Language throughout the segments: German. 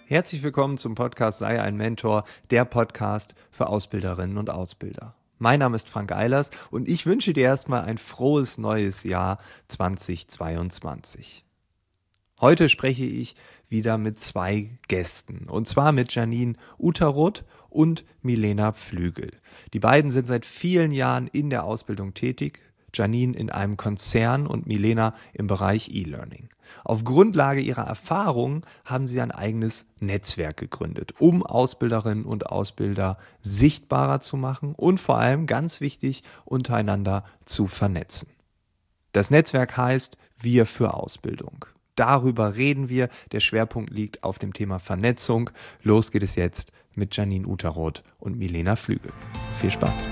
Herzlich willkommen zum Podcast Sei ein Mentor, der Podcast für Ausbilderinnen und Ausbilder. Mein Name ist Frank Eilers und ich wünsche dir erstmal ein frohes neues Jahr 2022. Heute spreche ich wieder mit zwei Gästen, und zwar mit Janine Uterroth und Milena Pflügel. Die beiden sind seit vielen Jahren in der Ausbildung tätig, Janine in einem Konzern und Milena im Bereich E-Learning. Auf Grundlage ihrer Erfahrungen haben sie ein eigenes Netzwerk gegründet, um Ausbilderinnen und Ausbilder sichtbarer zu machen und vor allem, ganz wichtig, untereinander zu vernetzen. Das Netzwerk heißt Wir für Ausbildung. Darüber reden wir. Der Schwerpunkt liegt auf dem Thema Vernetzung. Los geht es jetzt mit Janine Uterroth und Milena Pflügel. Viel Spaß!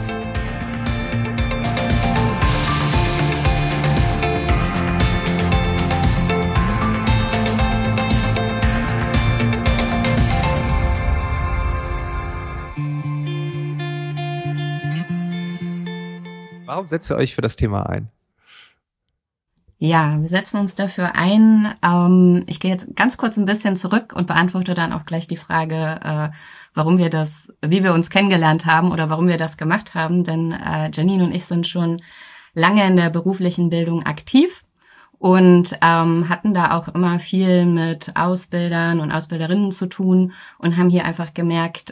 Warum setzt ihr euch für das Thema ein? Ja, wir setzen uns dafür ein. Ich gehe jetzt ganz kurz ein bisschen zurück und beantworte dann auch gleich die Frage, wie wir uns kennengelernt haben oder warum wir das gemacht haben. Denn Janine und ich sind schon lange in der beruflichen Bildung aktiv und hatten da auch immer viel mit Ausbildern und Ausbilderinnen zu tun und haben hier einfach gemerkt,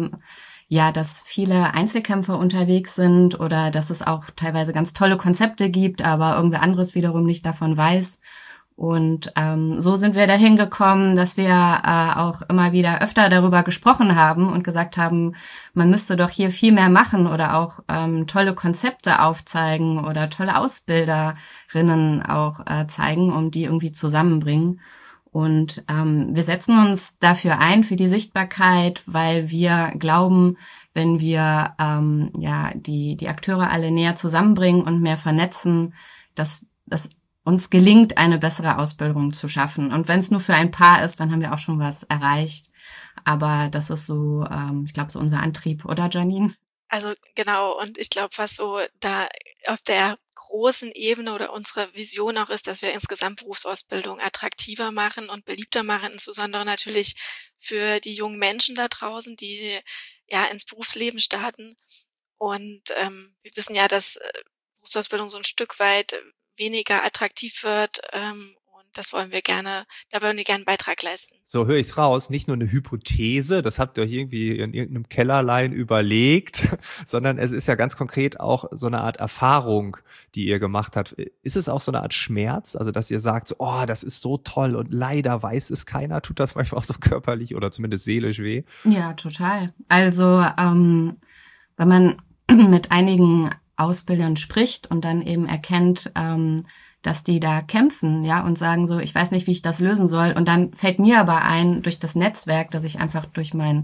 dass viele Einzelkämpfer unterwegs sind oder dass es auch teilweise ganz tolle Konzepte gibt, aber irgendwer anderes wiederum nicht davon weiß. Und so sind wir dahin gekommen, dass wir auch immer wieder öfter darüber gesprochen haben und gesagt haben, man müsste doch hier viel mehr machen oder auch tolle Konzepte aufzeigen oder tolle Ausbilderinnen auch zeigen, um die irgendwie zusammenbringen. Und wir setzen uns dafür ein, für die Sichtbarkeit, weil wir glauben, wenn wir die Akteure alle näher zusammenbringen und mehr vernetzen, dass es uns gelingt, eine bessere Ausbildung zu schaffen. Und wenn es nur für ein paar ist, dann haben wir auch schon was erreicht. Aber das ist so, ich glaube, so unser Antrieb, oder Janine? Also genau, und ich glaube, was so da auf der großen Ebene oder unsere Vision auch ist, dass wir insgesamt Berufsausbildung attraktiver machen und beliebter machen, insbesondere natürlich für die jungen Menschen da draußen, die ja ins Berufsleben starten. Und wir wissen ja, dass Berufsausbildung so ein Stück weit weniger attraktiv wird. Da wollen wir gerne einen Beitrag leisten. So höre ich es raus, nicht nur eine Hypothese, das habt ihr euch irgendwie in irgendeinem Kellerlein überlegt, sondern es ist ja ganz konkret auch so eine Art Erfahrung, die ihr gemacht habt. Ist es auch so eine Art Schmerz, also dass ihr sagt, oh, das ist so toll und leider weiß es keiner, tut das manchmal auch so körperlich oder zumindest seelisch weh? Ja, total. Also wenn man mit einigen Ausbildern spricht und dann eben erkennt, dass die da kämpfen, ja, und sagen so, ich weiß nicht, wie ich das lösen soll. Und dann fällt mir aber ein, durch das Netzwerk, das ich einfach durch meinen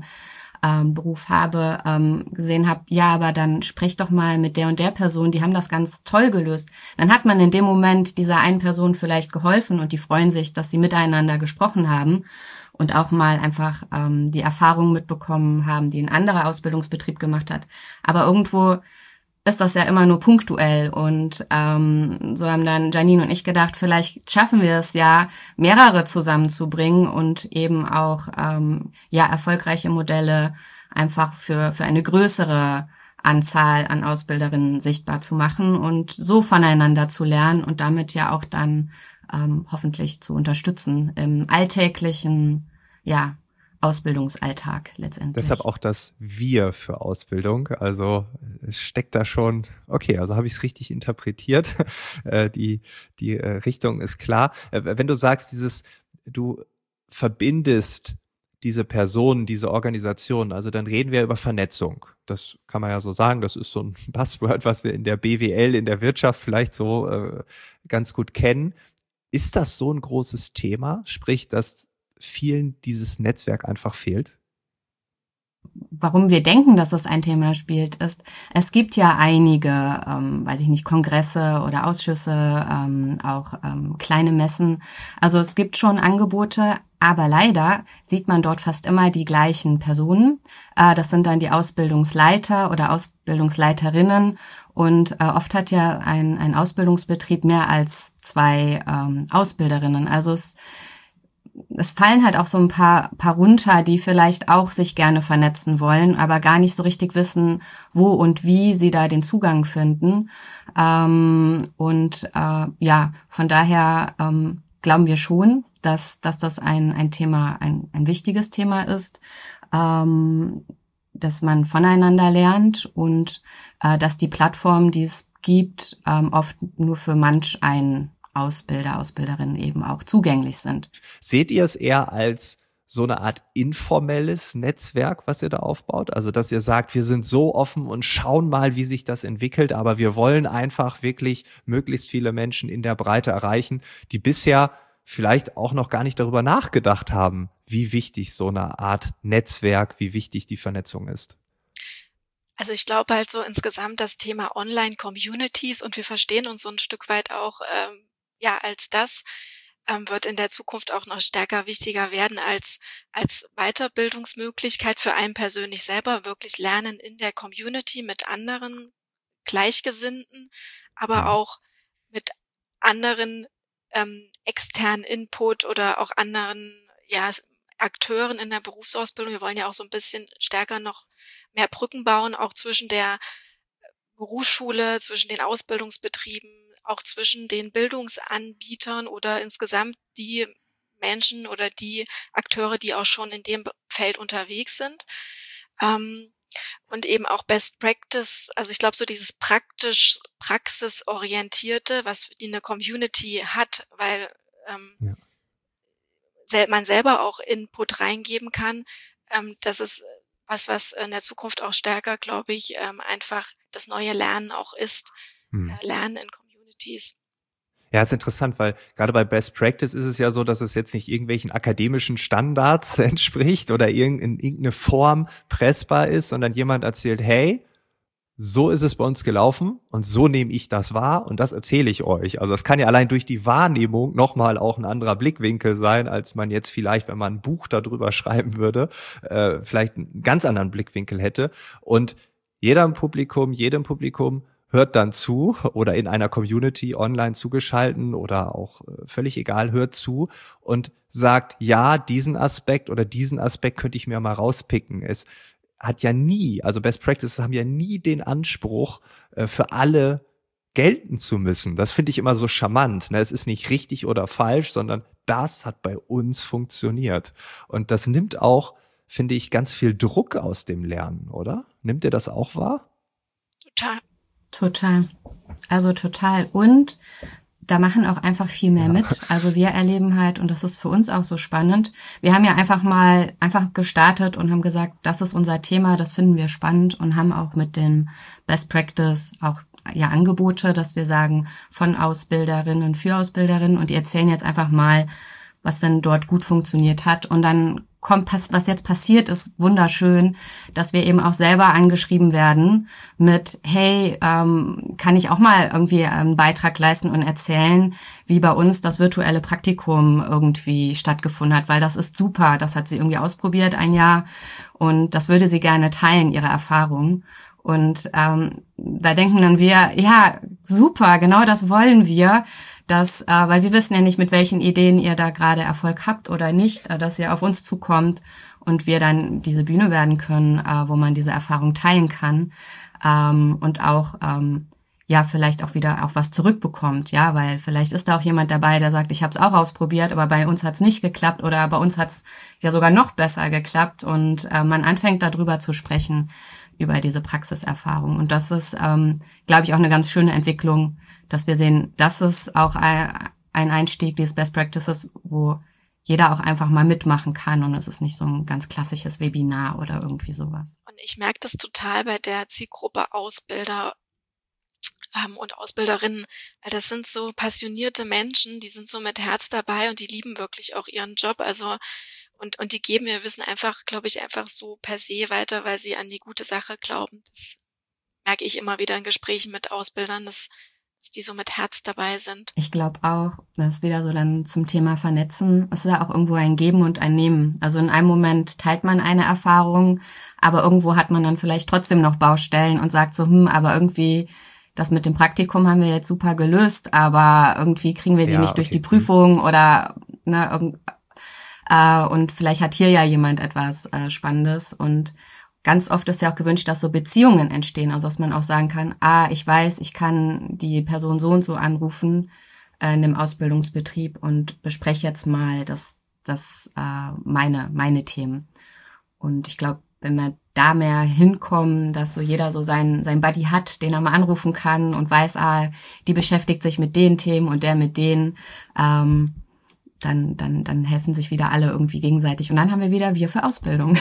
Beruf habe, gesehen habe, ja, aber dann sprich doch mal mit der und der Person, die haben das ganz toll gelöst. Dann hat man in dem Moment dieser einen Person vielleicht geholfen und die freuen sich, dass sie miteinander gesprochen haben und auch mal einfach die Erfahrungen mitbekommen haben, die ein anderer Ausbildungsbetrieb gemacht hat. Aber irgendwo ist das ja immer nur punktuell und so haben dann Janine und ich gedacht, vielleicht schaffen wir es ja, mehrere zusammenzubringen und eben auch erfolgreiche Modelle einfach für eine größere Anzahl an Ausbilderinnen sichtbar zu machen und so voneinander zu lernen und damit ja auch dann hoffentlich zu unterstützen im alltäglichen, Ausbildungsalltag letztendlich. Deshalb auch das Wir für Ausbildung. Also es steckt da schon, okay, also habe ich es richtig interpretiert. Die Richtung ist klar. Wenn du sagst, du verbindest diese Personen, diese Organisationen, also dann reden wir über Vernetzung. Das kann man ja so sagen, das ist so ein Buzzword, was wir in der BWL, in der Wirtschaft vielleicht so ganz gut kennen. Ist das so ein großes Thema? Sprich, dass vielen dieses Netzwerk einfach fehlt? Warum wir denken, dass das ein Thema spielt, ist, es gibt ja einige, Kongresse oder Ausschüsse, auch kleine Messen. Also es gibt schon Angebote, aber leider sieht man dort fast immer die gleichen Personen. Das sind dann die Ausbildungsleiter oder Ausbildungsleiterinnen und oft hat ja ein Ausbildungsbetrieb mehr als 2 Ausbilderinnen. Also es fallen halt auch so ein paar runter, die vielleicht auch sich gerne vernetzen wollen, aber gar nicht so richtig wissen, wo und wie sie da den Zugang finden. Von daher glauben wir schon, dass das ein Thema, ein wichtiges Thema ist, dass man voneinander lernt und dass die Plattformen, die es gibt, oft nur für manch einen Ausbilder, Ausbilderinnen eben auch zugänglich sind. Seht ihr es eher als so eine Art informelles Netzwerk, was ihr da aufbaut? Also, dass ihr sagt, wir sind so offen und schauen mal, wie sich das entwickelt, aber wir wollen einfach wirklich möglichst viele Menschen in der Breite erreichen, die bisher vielleicht auch noch gar nicht darüber nachgedacht haben, wie wichtig so eine Art Netzwerk, wie wichtig die Vernetzung ist. Also ich glaube halt so insgesamt das Thema Online-Communities und wir verstehen uns so ein Stück weit auch als das wird in der Zukunft auch noch stärker wichtiger werden als Weiterbildungsmöglichkeit für einen persönlich selber, wirklich lernen in der Community mit anderen Gleichgesinnten, aber auch mit anderen externen Input oder auch anderen Akteuren in der Berufsausbildung. Wir wollen ja auch so ein bisschen stärker noch mehr Brücken bauen, auch zwischen der Berufsschule, zwischen den Ausbildungsbetrieben, auch zwischen den Bildungsanbietern oder insgesamt die Menschen oder die Akteure, die auch schon in dem Feld unterwegs sind. Und eben auch Best Practice, also ich glaube so dieses praxisorientierte, was die eine Community hat, weil man selber auch Input reingeben kann, das ist was in der Zukunft auch stärker, glaube ich, einfach das neue Lernen auch ist. Lernen in Communities. Ja, ist interessant, weil gerade bei Best Practice ist es ja so, dass es jetzt nicht irgendwelchen akademischen Standards entspricht oder in irgendeine Form pressbar ist, sondern jemand erzählt, hey, so ist es bei uns gelaufen und so nehme ich das wahr und das erzähle ich euch. Also das kann ja allein durch die Wahrnehmung nochmal auch ein anderer Blickwinkel sein, als man jetzt vielleicht, wenn man ein Buch darüber schreiben würde, vielleicht einen ganz anderen Blickwinkel hätte. Und jedem Publikum hört dann zu oder in einer Community online zugeschalten oder auch völlig egal, hört zu und sagt, ja, diesen Aspekt könnte ich mir mal rauspicken. Es hat ja nie, also Best Practices haben ja nie den Anspruch, für alle gelten zu müssen. Das finde ich immer so charmant. Ne? Es ist nicht richtig oder falsch, sondern das hat bei uns funktioniert. Und das nimmt auch, finde ich, ganz viel Druck aus dem Lernen, oder? Nimmt ihr das auch wahr? Total. Also total. Und da machen auch einfach viel mehr mit. Also wir erleben halt, und das ist für uns auch so spannend, wir haben ja einfach gestartet und haben gesagt, das ist unser Thema, das finden wir spannend und haben auch mit dem Best Practice auch Angebote, dass wir sagen, von Ausbilderinnen für Ausbilderinnen und die erzählen jetzt einfach mal, was denn dort gut funktioniert hat. Und dann kommt, was jetzt passiert, ist wunderschön, dass wir eben auch selber angeschrieben werden mit, hey, kann ich auch mal irgendwie einen Beitrag leisten und erzählen, wie bei uns das virtuelle Praktikum irgendwie stattgefunden hat, weil das ist super, das hat sie irgendwie ausprobiert ein Jahr und das würde sie gerne teilen, ihre Erfahrung. Und da denken dann wir, ja, super, genau das wollen wir, weil wir wissen ja nicht, mit welchen Ideen ihr da gerade Erfolg habt oder nicht, dass ihr auf uns zukommt und wir dann diese Bühne werden können, wo man diese Erfahrung teilen kann und auch vielleicht auch wieder auch was zurückbekommt, ja, weil vielleicht ist da auch jemand dabei, der sagt, ich habe es auch ausprobiert, aber bei uns hat es nicht geklappt oder bei uns hat es ja sogar noch besser geklappt und man anfängt darüber zu sprechen, über diese Praxiserfahrung. Und das ist, glaube ich, auch eine ganz schöne Entwicklung, dass wir sehen, das ist auch ein Einstieg, dieses Best Practices, wo jeder auch einfach mal mitmachen kann und es ist nicht so ein ganz klassisches Webinar oder irgendwie sowas. Und ich merke das total bei der Zielgruppe Ausbilder und Ausbilderinnen, weil das sind so passionierte Menschen, die sind so mit Herz dabei und die lieben wirklich auch ihren Job, also und die geben ihr Wissen einfach, glaube ich, einfach so per se weiter, weil sie an die gute Sache glauben. Das merke ich immer wieder in Gesprächen mit Ausbildern, dass die so mit Herz dabei sind. Ich glaube auch, das ist wieder so dann zum Thema Vernetzen. Es ist ja auch irgendwo ein Geben und ein Nehmen. Also in einem Moment teilt man eine Erfahrung, aber irgendwo hat man dann vielleicht trotzdem noch Baustellen und sagt so, aber irgendwie das mit dem Praktikum haben wir jetzt super gelöst, aber irgendwie kriegen wir sie nicht durch die Prüfung oder Und vielleicht hat hier ja jemand etwas Spannendes. Und ganz oft ist ja auch gewünscht, dass so Beziehungen entstehen. Also dass man auch sagen kann, ich weiß, ich kann die Person so und so anrufen in dem Ausbildungsbetrieb und bespreche jetzt mal meine Themen. Und ich glaube, wenn wir da mehr hinkommen, dass so jeder so sein Buddy hat, den er mal anrufen kann und weiß, die beschäftigt sich mit den Themen und der mit denen, dann helfen sich wieder alle irgendwie gegenseitig. Und dann haben wir wieder wir für Ausbildung.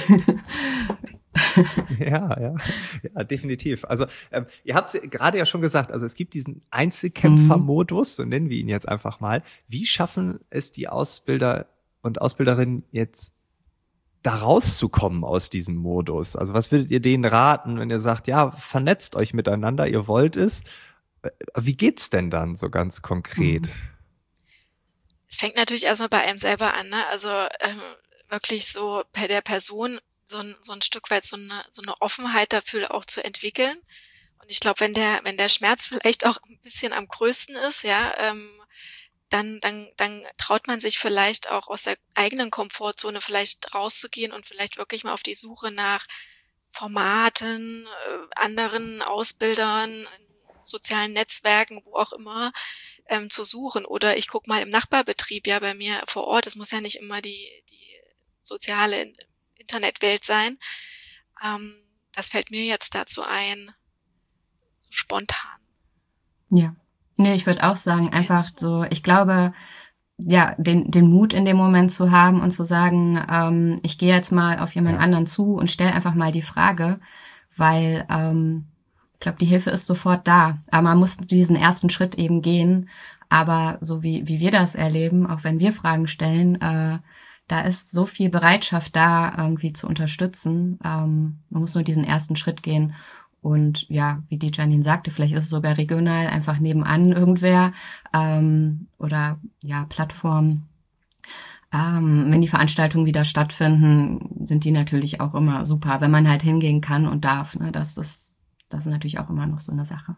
Ja, definitiv. Also ihr habt gerade ja schon gesagt, also es gibt diesen Einzelkämpfermodus, so nennen wir ihn jetzt einfach mal. Wie schaffen es die Ausbilder und Ausbilderinnen jetzt da rauszukommen aus diesem Modus? Also was würdet ihr denen raten, wenn ihr sagt, ja, vernetzt euch miteinander, ihr wollt es. Wie geht's denn dann so ganz konkret? Es fängt natürlich erstmal bei einem selber an, ne? Also wirklich so bei der Person so ein Stück weit so eine Offenheit dafür auch zu entwickeln. Und ich glaube, wenn der Schmerz vielleicht auch ein bisschen am größten ist, ja, dann traut man sich vielleicht auch aus der eigenen Komfortzone vielleicht rauszugehen und vielleicht wirklich mal auf die Suche nach Formaten, anderen Ausbildern, sozialen Netzwerken, wo auch immer, zu suchen. Oder ich gucke mal im Nachbarbetrieb, ja, bei mir vor Ort. Es muss ja nicht immer die soziale Internetwelt sein. Das fällt mir jetzt dazu ein, so spontan. Ja. Nee, ich würde auch sagen, einfach so, ich glaube, ja, den Mut in dem Moment zu haben und zu sagen, ich gehe jetzt mal auf jemand anderen zu und stelle einfach mal die Frage, weil ich glaube, die Hilfe ist sofort da. Aber man muss diesen ersten Schritt eben gehen. Aber so wie wir das erleben, auch wenn wir Fragen stellen, da ist so viel Bereitschaft da, irgendwie zu unterstützen. Man muss nur diesen ersten Schritt gehen. Und ja, wie die Janine sagte, vielleicht ist es sogar regional einfach nebenan irgendwer oder ja, Plattformen. Wenn die Veranstaltungen wieder stattfinden, sind die natürlich auch immer super, wenn man halt hingehen kann und darf. Ne? Das ist natürlich auch immer noch so eine Sache.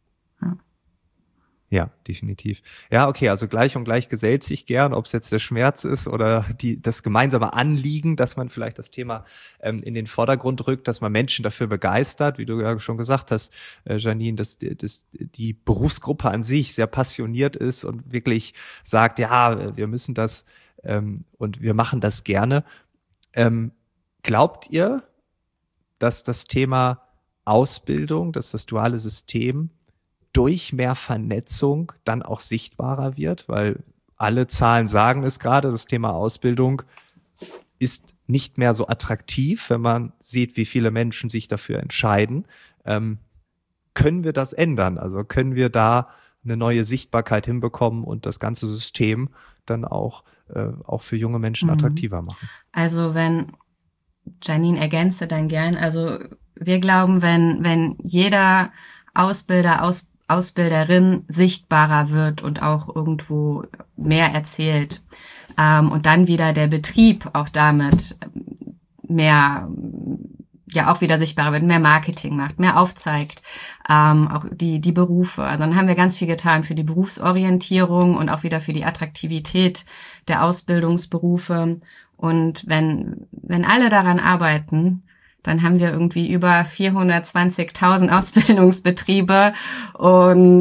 Ja, definitiv. Ja, okay, also gleich und gleich gesellt sich gern, ob es jetzt der Schmerz ist oder das gemeinsame Anliegen, dass man vielleicht das Thema in den Vordergrund rückt, dass man Menschen dafür begeistert, wie du ja schon gesagt hast, Janine, dass die Berufsgruppe an sich sehr passioniert ist und wirklich sagt, ja, wir müssen das und wir machen das gerne. Glaubt ihr, dass das Thema Ausbildung, dass das duale System durch mehr Vernetzung dann auch sichtbarer wird, weil alle Zahlen sagen es gerade, das Thema Ausbildung ist nicht mehr so attraktiv, wenn man sieht, wie viele Menschen sich dafür entscheiden. Können wir das ändern? Also können wir da eine neue Sichtbarkeit hinbekommen und das ganze System dann auch für junge Menschen attraktiver machen? Also wenn Janine ergänze dann gern, also wir glauben, wenn jeder Ausbilderin sichtbarer wird und auch irgendwo mehr erzählt und dann wieder der Betrieb auch damit mehr, ja auch wieder sichtbarer wird, mehr Marketing macht, mehr aufzeigt, auch die Berufe. Also dann haben wir ganz viel getan für die Berufsorientierung und auch wieder für die Attraktivität der Ausbildungsberufe. Und wenn alle daran arbeiten, dann haben wir irgendwie über 420.000 Ausbildungsbetriebe und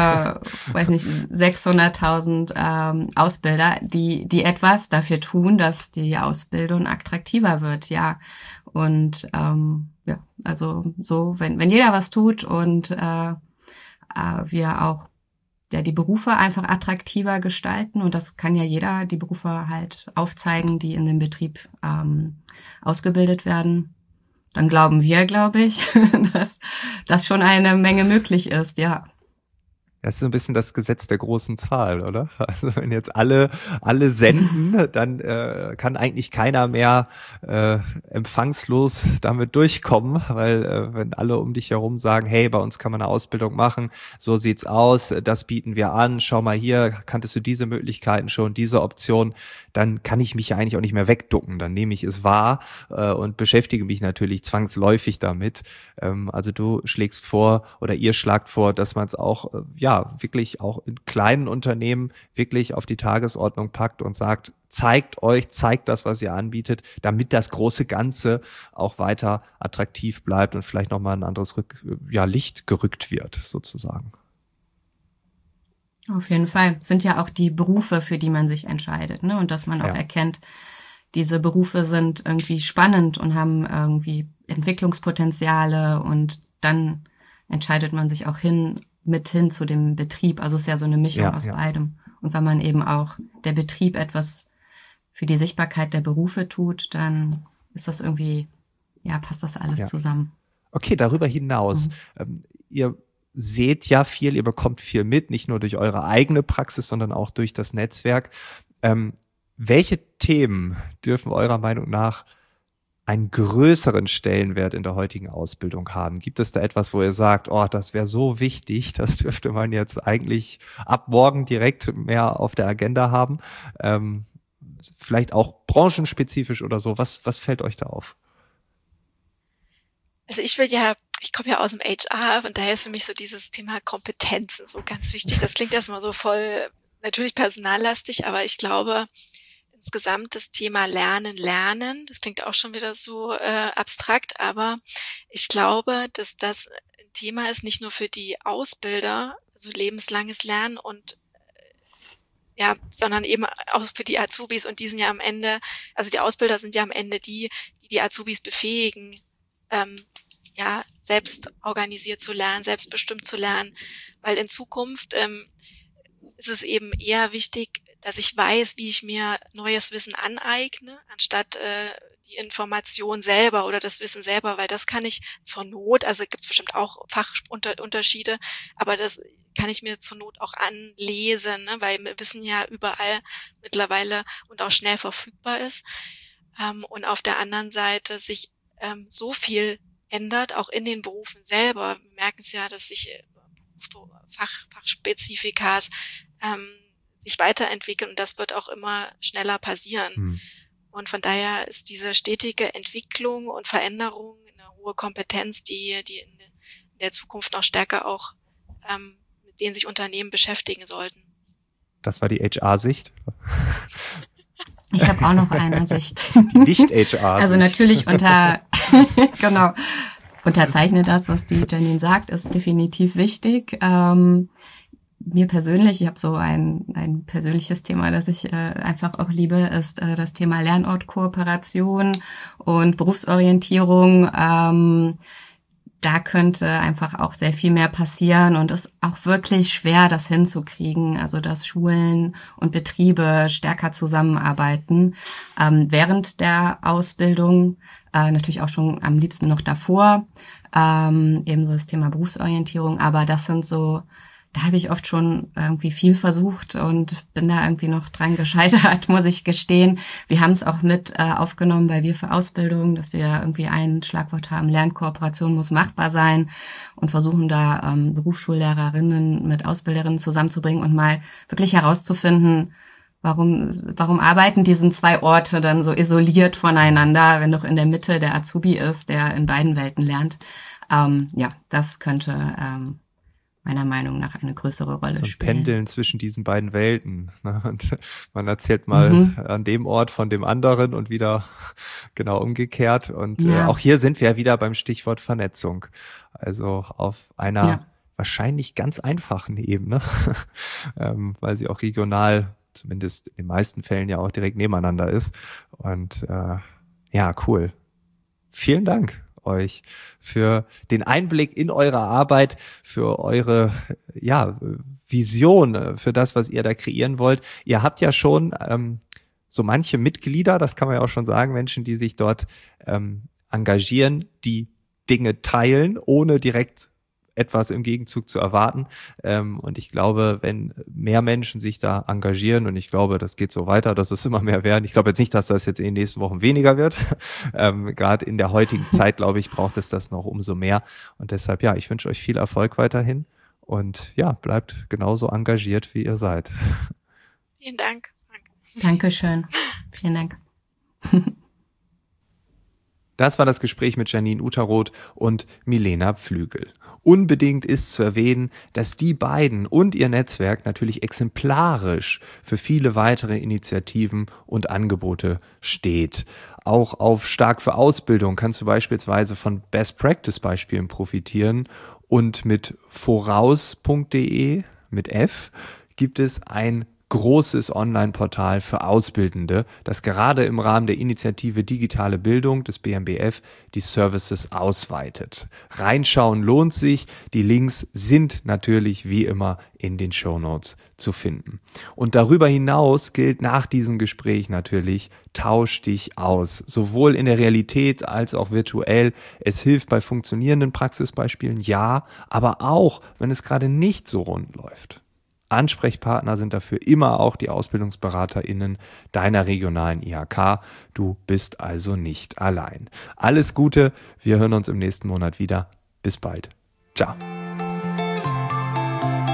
600.000 Ausbilder, die etwas dafür tun, dass die Ausbildung attraktiver wird, ja. Und ja, also so, wenn jeder was tut und wir auch die Berufe einfach attraktiver gestalten, und das kann ja jeder, die Berufe halt aufzeigen, die in dem Betrieb ausgebildet werden, dann glauben wir, glaube ich, dass schon eine Menge möglich ist, ja. Das ist so ein bisschen das Gesetz der großen Zahl, oder? Also wenn jetzt alle senden, dann kann eigentlich keiner mehr empfangslos damit durchkommen, weil wenn alle um dich herum sagen, hey, bei uns kann man eine Ausbildung machen, so sieht's aus, das bieten wir an, schau mal hier, kanntest du diese Möglichkeiten schon, diese Option, dann kann ich mich ja eigentlich auch nicht mehr wegducken, dann nehme ich es wahr und beschäftige mich natürlich zwangsläufig damit. Also du schlägst vor oder ihr schlagt vor, dass man es auch wirklich auch in kleinen Unternehmen wirklich auf die Tagesordnung packt und sagt, zeigt das, was ihr anbietet, damit das große Ganze auch weiter attraktiv bleibt und vielleicht nochmal ein anderes Licht gerückt wird, sozusagen. Auf jeden Fall. Es sind ja auch die Berufe, für die man sich entscheidet, ne? Und dass man auch erkennt, diese Berufe sind irgendwie spannend und haben irgendwie Entwicklungspotenziale und dann entscheidet man sich auch hin zu dem Betrieb. Also es ist ja so eine Mischung aus beidem. Und wenn man eben auch der Betrieb etwas für die Sichtbarkeit der Berufe tut, dann ist das irgendwie, passt das alles zusammen. Okay, darüber hinaus, ihr seht ja viel, ihr bekommt viel mit, nicht nur durch eure eigene Praxis, sondern auch durch das Netzwerk. Welche Themen dürfen eurer Meinung nach einen größeren Stellenwert in der heutigen Ausbildung haben? Gibt es da etwas, wo ihr sagt, das wäre so wichtig, das dürfte man jetzt eigentlich ab morgen direkt mehr auf der Agenda haben? Vielleicht auch branchenspezifisch oder so. Was fällt euch da auf? Also ich komme ja aus dem HR und daher ist für mich so dieses Thema Kompetenzen so ganz wichtig. Das klingt erstmal so voll, natürlich personallastig, aber ich glaube, insgesamt das Thema Lernen, das klingt auch schon wieder so abstrakt, aber ich glaube, dass das ein Thema ist, nicht nur für die Ausbilder, also lebenslanges Lernen sondern eben auch für die Azubis und die sind ja am Ende, also die Ausbilder sind ja am Ende die Azubis befähigen, selbst organisiert zu lernen, selbstbestimmt zu lernen, weil in Zukunft ist es eben eher wichtig, dass ich weiß, wie ich mir neues Wissen aneigne, anstatt die Information selber oder das Wissen selber, weil das kann ich zur Not, also gibt es bestimmt auch Fachunterschiede, aber das kann ich mir zur Not auch anlesen, ne, weil Wissen ja überall mittlerweile und auch schnell verfügbar ist. Und auf der anderen Seite sich so viel ändert, auch in den Berufen selber. Wir merken es ja, dass sich Fachspezifikas sich weiterentwickeln und das wird auch immer schneller passieren. Und von daher ist diese stetige Entwicklung und Veränderung eine hohe Kompetenz, die in der Zukunft noch stärker auch mit denen sich Unternehmen beschäftigen sollten. Das war die HR-Sicht. Ich habe auch noch eine Sicht. Die Nicht-HR-Sicht. Also natürlich unterzeichne das, was die Janine sagt, ist definitiv wichtig. Mir persönlich, ich habe so ein persönliches Thema, das ich einfach auch liebe, ist das Thema Lernortkooperation und Berufsorientierung. Da könnte einfach auch sehr viel mehr passieren und es ist auch wirklich schwer, das hinzukriegen, also dass Schulen und Betriebe stärker zusammenarbeiten während der Ausbildung, natürlich auch schon am liebsten noch davor, ebenso das Thema Berufsorientierung, aber das sind so, da habe ich oft schon irgendwie viel versucht und bin da irgendwie noch dran gescheitert, muss ich gestehen. Wir haben es auch mit aufgenommen bei Wir für Ausbildung, dass wir irgendwie ein Schlagwort haben, Lernkooperation muss machbar sein und versuchen da Berufsschullehrerinnen mit Ausbilderinnen zusammenzubringen und mal wirklich herauszufinden, warum arbeiten diese zwei Orte dann so isoliert voneinander, wenn doch in der Mitte der Azubi ist, der in beiden Welten lernt. Das könnte meiner Meinung nach eine größere Rolle so ein spielen. Pendeln zwischen diesen beiden Welten. Ne? Und man erzählt mal an dem Ort von dem anderen und wieder genau umgekehrt. Und auch hier sind wir ja wieder beim Stichwort Vernetzung. Also auf einer wahrscheinlich ganz einfachen Ebene, weil sie auch regional, zumindest in den meisten Fällen ja auch direkt nebeneinander ist. Und cool. Vielen Dank euch für den Einblick in eure Arbeit, für eure Vision, für das, was ihr da kreieren wollt. Ihr habt ja schon so manche Mitglieder, das kann man ja auch schon sagen, Menschen, die sich dort engagieren, die Dinge teilen, ohne direkt etwas im Gegenzug zu erwarten. Und ich glaube, wenn mehr Menschen sich da engagieren, und ich glaube, das geht so weiter, dass es immer mehr werden. Ich glaube jetzt nicht, dass das jetzt in den nächsten Wochen weniger wird. Gerade in der heutigen Zeit, glaube ich, braucht es das noch umso mehr. Und deshalb, ich wünsche euch viel Erfolg weiterhin. Und bleibt genauso engagiert, wie ihr seid. Vielen Dank. Dankeschön. Vielen Dank. Das war das Gespräch mit Janine Utterroth und Milena Pflügel. Unbedingt ist zu erwähnen, dass die beiden und ihr Netzwerk natürlich exemplarisch für viele weitere Initiativen und Angebote steht. Auch auf Stark für Ausbildung kannst du beispielsweise von Best-Practice-Beispielen profitieren und mit voraus.de mit F gibt es ein großes Online-Portal für Auszubildende, das gerade im Rahmen der Initiative Digitale Bildung des BMBF die Services ausweitet. Reinschauen lohnt sich. Die Links sind natürlich wie immer in den Shownotes zu finden. Und darüber hinaus gilt nach diesem Gespräch natürlich, tausch dich aus. Sowohl in der Realität als auch virtuell. Es hilft bei funktionierenden Praxisbeispielen, ja, aber auch, wenn es gerade nicht so rund läuft. Ansprechpartner sind dafür immer auch die AusbildungsberaterInnen deiner regionalen IHK. Du bist also nicht allein. Alles Gute, wir hören uns im nächsten Monat wieder. Bis bald. Ciao.